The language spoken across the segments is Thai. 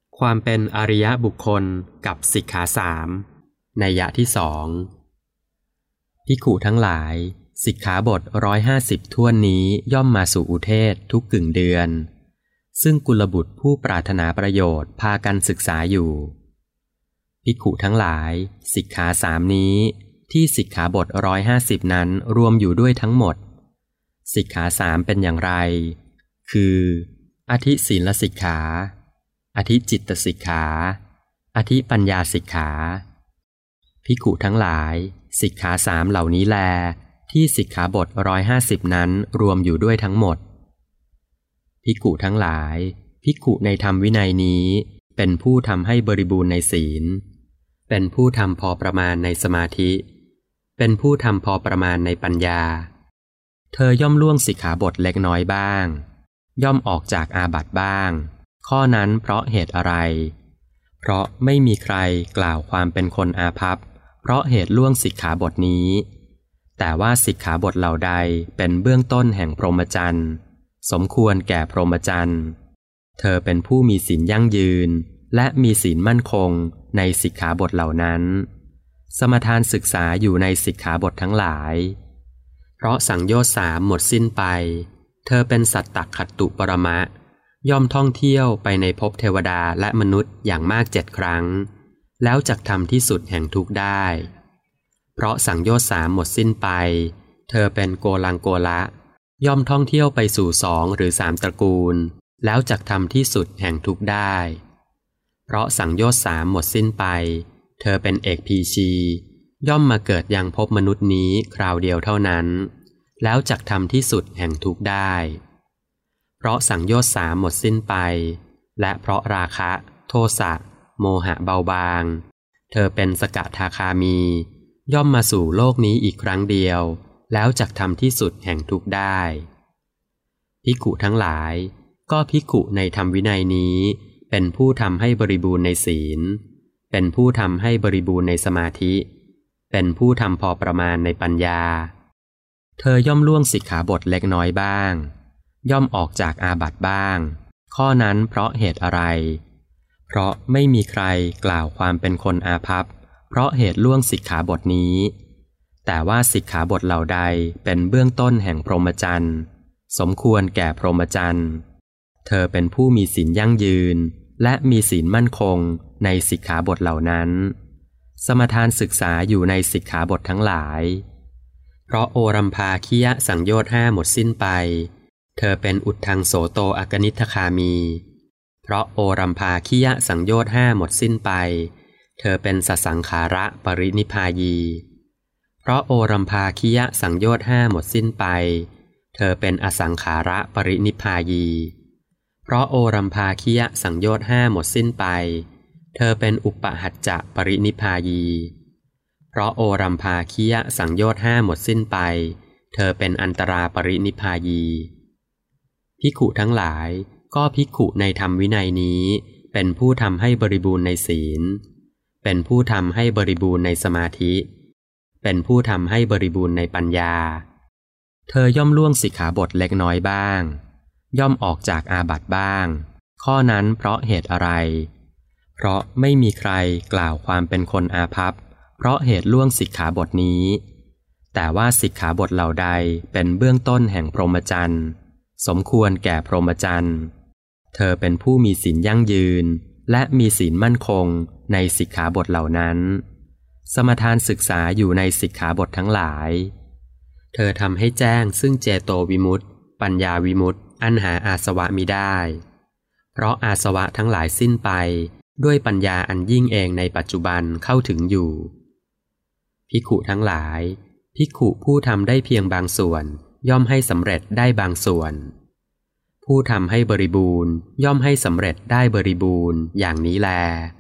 ความเป็นอริยบุคคลกับสิกขาสามนัยยะที่สองภิกขุทั้งหลายสิกขาบท150ถ้วนนี้ย่อมมาสู่อุเทศทุกกึ่งเดือนซึ่งกุลบุตรผู้ปรารถนาประโยชน์พากันศึกษาอยู่ภิกขุทั้งหลายสิกขาสามนี้ที่สิกขาบท150นั้นรวมอยู่ด้วยทั้งหมดสิกขาสามเป็นอย่างไรคืออธิศีลสิกขาอธิจิตตสิกขาอธิปัญญาสิกขาภิกขุทั้งหลายสิกขาสามเหล่านี้แลที่สิกขาบท150นั้นรวมอยู่ด้วยทั้งหมดภิกขุทั้งหลายภิกขุในธรรมวินัยนี้เป็นผู้ทำให้บริบูรณ์ในศีลเป็นผู้ทำพอประมาณในสมาธิเป็นผู้ทำพอประมาณในปัญญาเธอย่อมล่วงสิกขาบทเล็กน้อยบ้างย่อมออกจากอาบัติบ้างข้อนั้นเพราะเหตุอะไรเพราะไม่มีใครกล่าวความเป็นคนอาภัพเพราะเหตุล่วงสิกขาบทนี้แต่ว่าสิกขาบทเหล่าใดเป็นเบื้องต้นแห่งพรหมจรรย์สมควรแก่พรหมจรรย์เธอเป็นผู้มีศีลยั่งยืนและมีศีลมั่นคงในสิกขาบทเหล่านั้นสมทานศึกษาอยู่ในสิกขาบททั้งหลายเพราะสังโยชน์สามหมดสิ้นไปเธอเป็นสัตตขัตตุปรมะย่อมท่องเที่ยวไปในภพเทวดาและมนุษย์อย่างมาก7 ครั้งแล้วจักทำที่สุดแห่งทุกข์ได้เพราะสังโยชน์สามหมดสิ้นไปเธอเป็นโกลังโกละย่อมท่องเที่ยวไปสู่2 หรือ 3 ตระกูลแล้วจักทำที่สุดแห่งทุกข์ได้เพราะสังโยชน์สามหมดสิ้นไปเธอเป็นเอกพีชีย่อมมาเกิดยังภพมนุษย์นี้คราวเดียวเท่านั้นแล้วจักทำที่สุดแห่งทุกข์ได้เพราะสังโยชน์สามหมดสิ้นไปและเพราะราคะโทสะโมหะเบาบางเธอเป็นสกทาคามีย่อมมาสู่โลกนี้อีกครั้งเดียวแล้วจักทำที่สุดแห่งทุกข์ได้ภิกขุทั้งหลายก็ภิกขุในธรรมวินัยนี้เป็นผู้ทำให้บริบูรณ์ในศีลเป็นผู้ทำให้บริบูรณ์ในสมาธิเป็นผู้ทำพอประมาณในปัญญาเธอย่อมล่วงสิกขาบทเล็กน้อยบ้างย่อมออกจากอาบัติบ้างข้อนั้นเพราะเหตุอะไรเพราะไม่มีใครกล่าวความเป็นคนอาภัพเพราะเหตุล่วงสิกขาบทนี้แต่ว่าสิกขาบทเหล่าใดเป็นเบื้องต้นแห่งพรหมจรรย์สมควรแก่พรหมจรรย์เธอเป็นผู้มีศีลยั่งยืนและมีศีลมั่นคงในสิกขาบทเหล่านั้นสมทานศึกษาอยู่ในสิกขาบททั้งหลายเพราะโอรัมภาคิยะสังโยชน์5หมดสิ้นไปเธอเป็นอุทธังโสโตอกนิทธคามีเพราะโอรัมภาคิยะสังโยชน์5หมดสิ้นไปเธอเป็นสสังขาระปรินิพพายีเพราะโอรัมภาคิยะสังโยชน์5หมดสิ้นไปเธอเป็นอสังขาระปรินิพพายีเพราะโอรัมภาคิยะสังโยชน์5หมดสิ้นไปเธอเป็นอุปหัจจะปรินิพพายีเพราะโอรัมภาคิยะสังโยชน์5หมดสิ้นไปเธอเป็นอันตราปรินิพพายีภิกขุทั้งหลายก็ภิกขุในธรรมวินัยนี้เป็นผู้ทำให้บริบูรณ์ในศีลเป็นผู้ทำให้บริบูรณ์ในสมาธิเป็นผู้ทำให้บริบูรณ์ในปัญญาเธอย่อมล่วงสิกขาบทเล็กน้อยบ้างย่อมออกจากอาบัติบ้างข้อนั้นเพราะเหตุอะไรเพราะไม่มีใครกล่าวความเป็นคนอาภัพเพราะเหตุล่วงสิกขาบทนี้แต่ว่าสิกขาบทเหล่าใดเป็นเบื้องต้นแห่งพรหมจรรย์สมควรแก่พรหมจรรย์เธอเป็นผู้มีศีลยั่งยืนและมีศีลมั่นคงในสิกขาบทเหล่านั้นสมทานศึกษาอยู่ในสิกขาบททั้งหลายเธอทำให้แจ้งซึ่งเจโตวิมุตติปัญญาวิมุตติอันหาอาสวะมิได้เพราะอาสวะทั้งหลายสิ้นไปด้วยปัญญาอันยิ่งเองในปัจจุบันเข้าถึงอยู่ภิกขุทั้งหลายภิกขุผู้ทำได้เพียงบางส่วนย่อมให้สำเร็จได้บางส่วนผู้ทำให้บริบูรณ์ย่อมให้สำเร็จได้บริบูรณ์อย่างนี้แล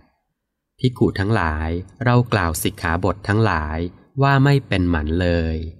ภิกขุทั้งหลายเรากล่าวสิกขาบททั้งหลายว่าไม่เป็นหมันเลย